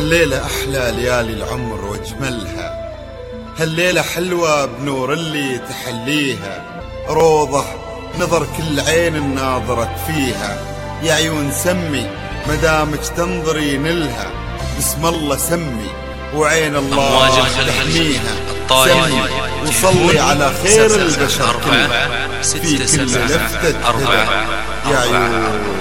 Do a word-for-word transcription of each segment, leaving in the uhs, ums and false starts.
هالليلة أحلى ليالي العمر واجملها، هالليلة حلوة بنور اللي تحليها، روضة نظر كل عين ناظرت فيها، يا عيون سمي مدامك تنظري نلها، بسم الله سمي وعين الله تحميها، سمي وصلي على خير البشر كلها، في كل لفتة هدى يا عيون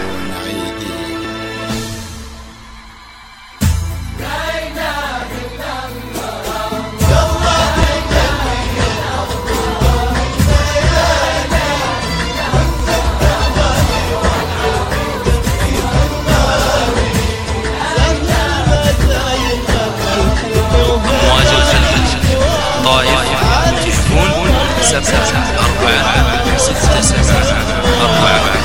أربعة ستة سبعة أربعة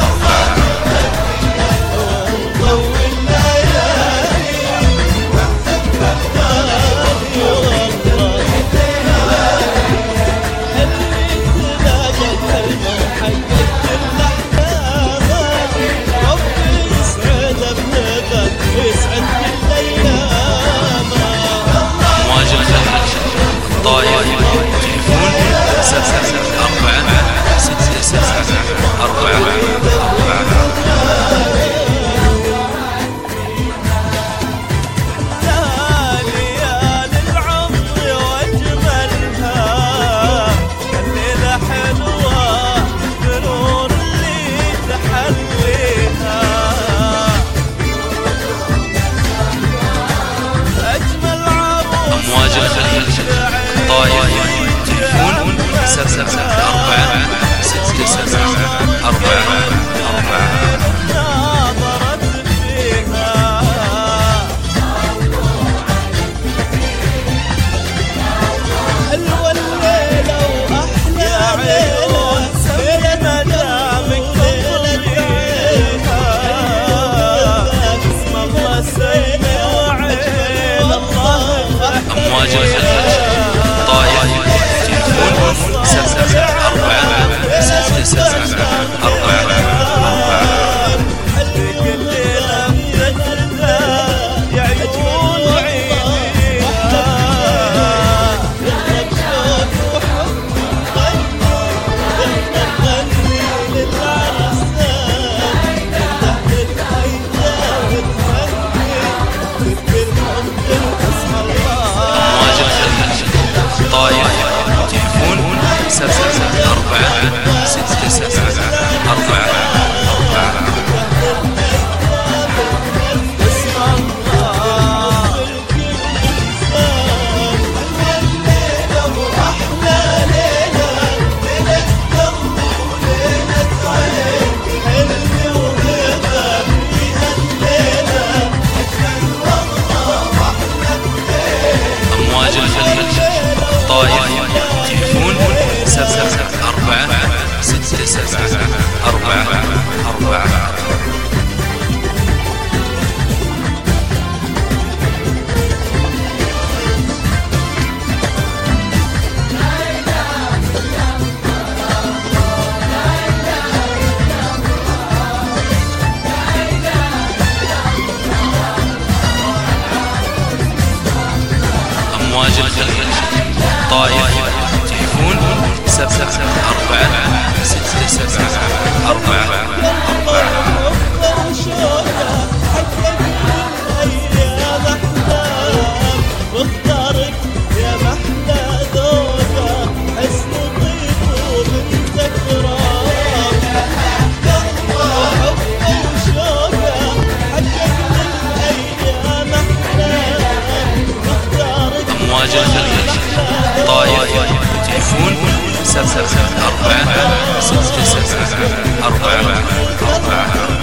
أمواج الخليج طائف تحفون سبعة أربعة ستة سبعة أربعة أربعة أمواج الخليج طائف تحفون سبعة أربعة ستة سبعة أربعة أربعة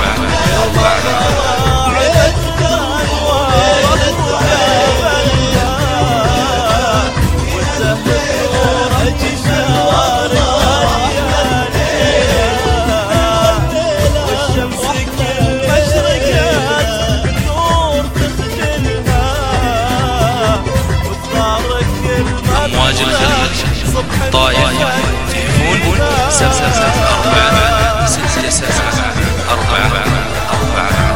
أربعة أمواج الخليج طايف تليفون سبعة أربعة ستة سبعة أربعة أربعة.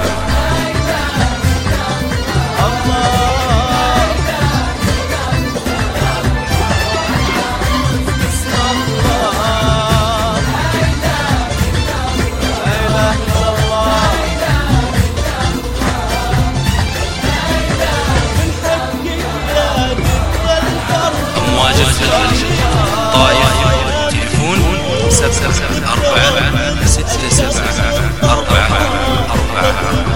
أمواج الخليج طايف تليفون سبعة أربعة ستة سبعة أربعة أربعة.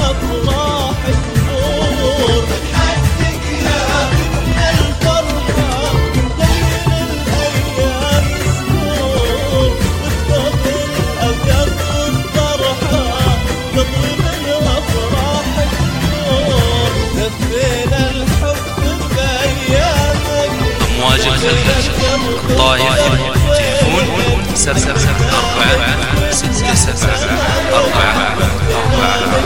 أمواج الخليج طايف تليفون سبعة أربعة ستة سبعة أربعة أربعة.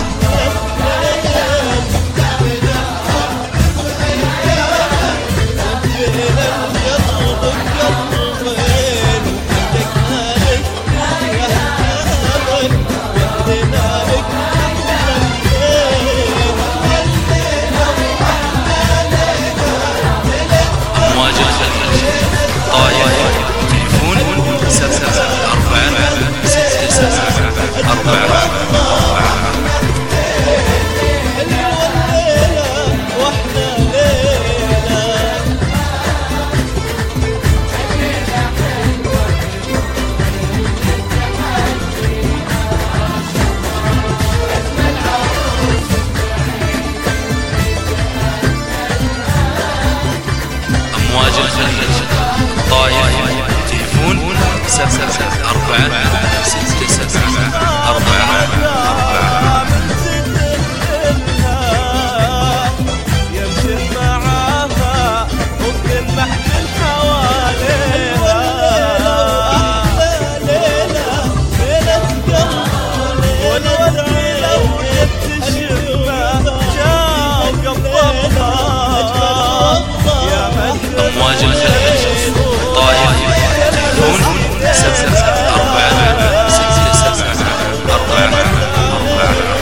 أمواج الخليج طايف تليفون سبعة أربعة ستة سبعة أربعة أربعة. أمواج الخليج طايف تليفون سبعة أربعة ستة سبعة أربعة أربعة. يمشي معاها ممكن محمل حواليها ليلة ليلة قلب والورد لو يتشبه جاو قبضها. أمواج الخليج طايف تليفون سبعة أربعة ستة سبعة أربعة أربعة.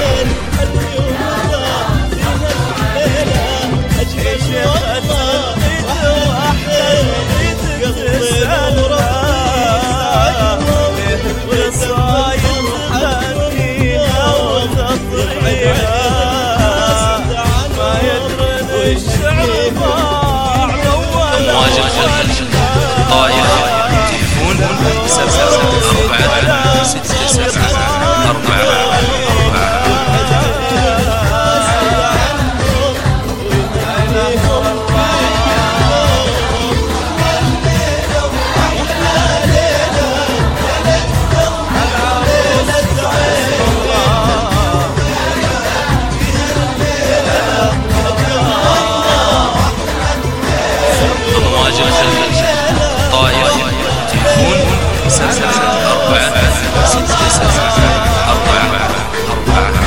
أمواج الخليج طايف تليفون سبعة أربعة ستة سبعة أربعة أربعة. أمواج الخليج طايف تليفون سبعة أربعة ستة سبعة أربعة أربعة.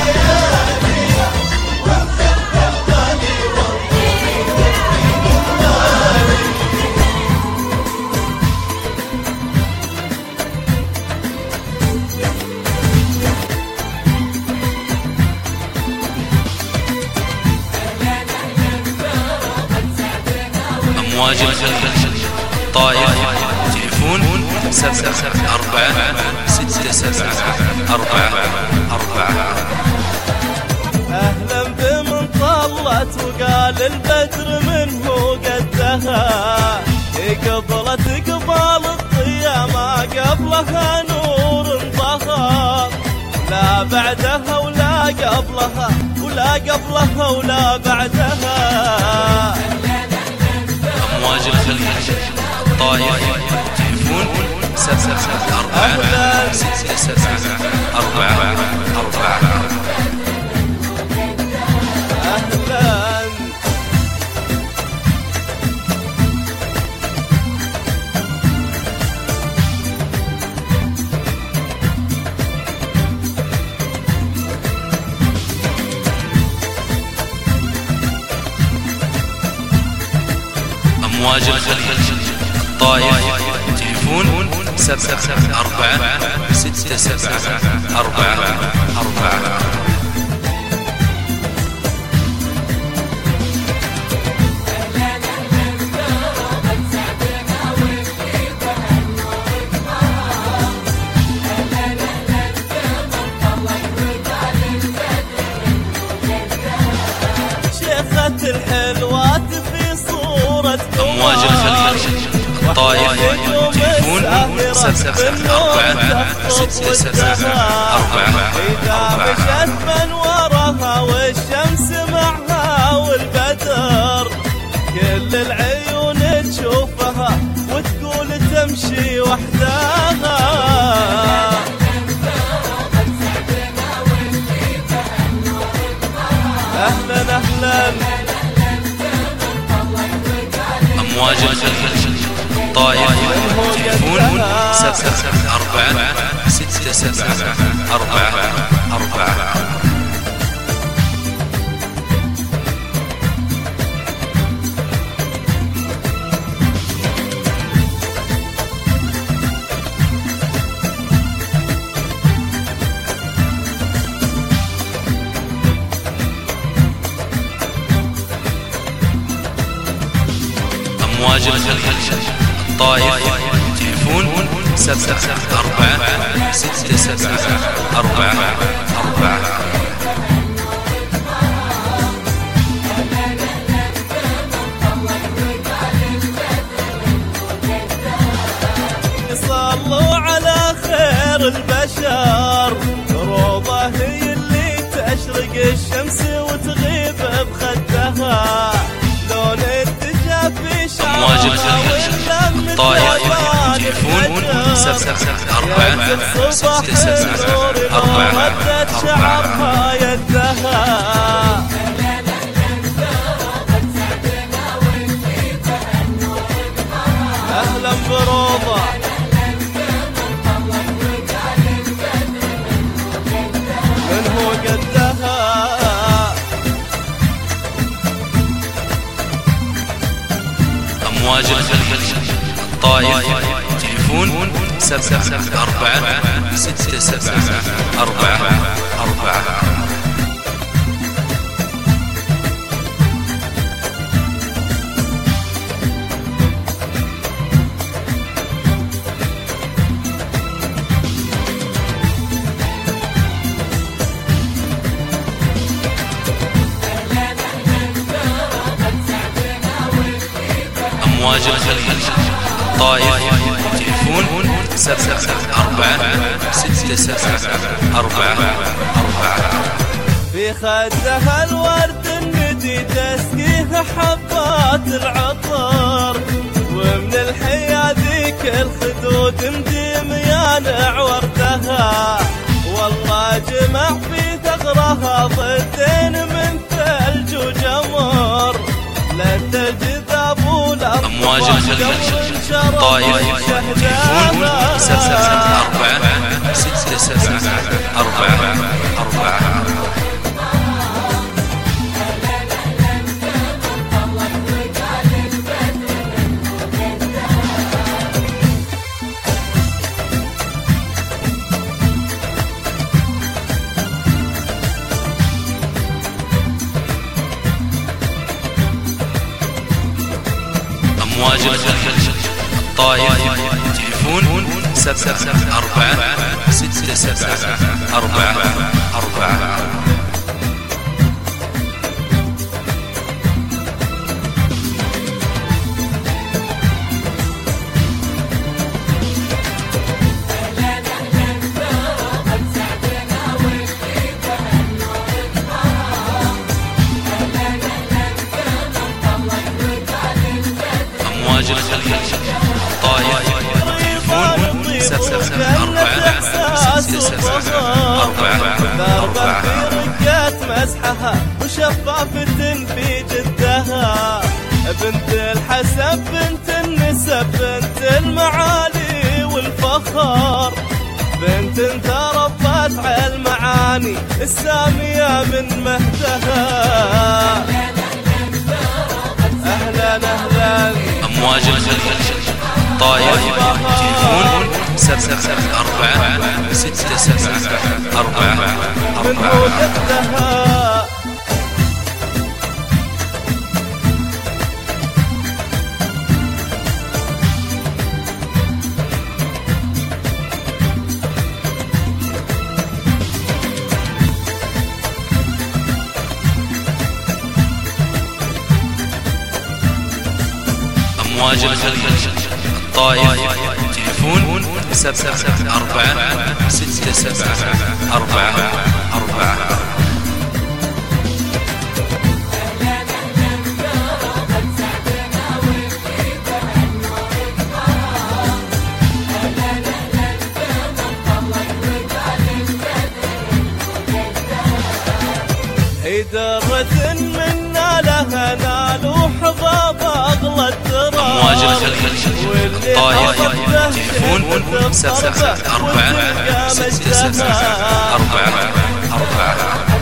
أمواج الخليج طايف تليفون سبعة أربعة ستة سبعة أربعة أربعة. أهلا بمن طلت وقال البدر منه قدها. قبلت قبال الضيا ما قبلها نور انطهى. لا بعدها ولا قبلها ولا قبلها ولا بعدها. أمواج الخليج طايف تليفون سبعة أربعة ستة سبعة أربعة أربعة. أهلا أمواج الخليج الطائف تليفون سبعة أربعة ستة سبعة أربعة أربعة. الحلوات في صورة أمواج الخليج الطائف تليفون سبعة أربعة ستة سبعة أربعة إذا مشت من وراها والشمس معها والبدر كل العيون تشوفها وتقول تمشي وحدها. أهلا أهلا أمواج الخليج الطائف تليفون سبعة أربعة ستة سبعة أربعة أربعة. أمواج الخليج الطائف تليفون سبعة أربعة ستة سبعة أربعة أربعة. صلوا على خير البشر روضة هي اللي تشرق الشمس وتغيب بخدها لون أمواج الخليج الطائف تليفون سبعة أربعة ستة سبعة أربعة أربعة. أهلا بروضة من هو قدها. أمواج الخليج الطائف تليفون سبعة أربعة ستة سبعة أربعة أربعة. أمواج الخليج الطائف تليفون سبعة أربعة ستة سبعة أربعة أربعة. في خدها الورد الندي تسقيها حبات العطر ومن الحياديك الخدود مديم يانع وردها والله جمع في ثغرها ضدين من ثلج وجمر لا تجذب ولا أمواج الخليج الطائف تليفون سبعة أربعة ستة سبعة أربعة أربعة. أمواج الخليج الطائف تليفون سبعة أربعة ستة سبعة أربعة أربعة. أمواج الخليج الطائف تليفون سبعة أربعة ستة سبعة أربعة أربعة. رقات مسحها وشفافة في جدها بنت الحسب بنت النسب بنت المعالي والفخر بنت تربت على المعاني السامية من مهدها. أهلا أهلا أمواج الخليج طايف تليفون سبعة أربعة ستة سبعة أربعة أربعة. أمواج الخليج الطايف تليفون سبعة أربعة ستة سبعة أربعة أربعة. درة منا لها نال وحباب أغلى الدرا. أمواج الخليج الطايف تليفون سبعة أربعة ستة سبعة أربعة أربعة.